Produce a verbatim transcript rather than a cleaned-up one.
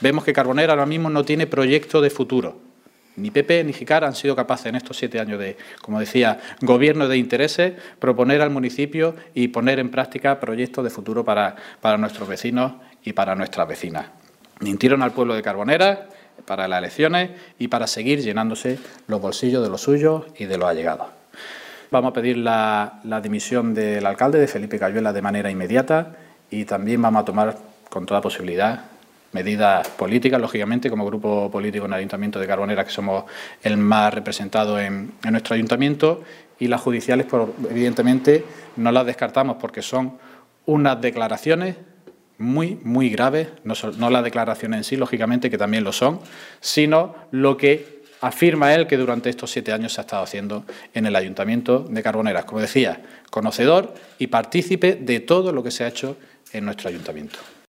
Vemos que Carbonera ahora mismo no tiene proyecto de futuro. Ni P P ni Jicar han sido capaces en estos siete años de, como decía, gobierno de intereses, proponer al municipio y poner en práctica proyectos de futuro para, para nuestros vecinos y para nuestras vecinas. Mintieron al pueblo de Carbonera para las elecciones y para seguir llenándose los bolsillos de los suyos y de los allegados. Vamos a pedir la, la dimisión del alcalde, de Felipe Cayuela, de manera inmediata y también vamos a tomar con toda posibilidad medidas políticas, lógicamente, como grupo político en el Ayuntamiento de Carbonera, que somos el más representado en, en nuestro ayuntamiento, y las judiciales, pues, evidentemente, no las descartamos porque son unas declaraciones muy, muy graves, no, son, no las declaraciones en sí, lógicamente, que también lo son, sino lo que afirma él que durante estos siete años se ha estado haciendo en el Ayuntamiento de Carbonera. Como decía, conocedor y partícipe de todo lo que se ha hecho en nuestro ayuntamiento.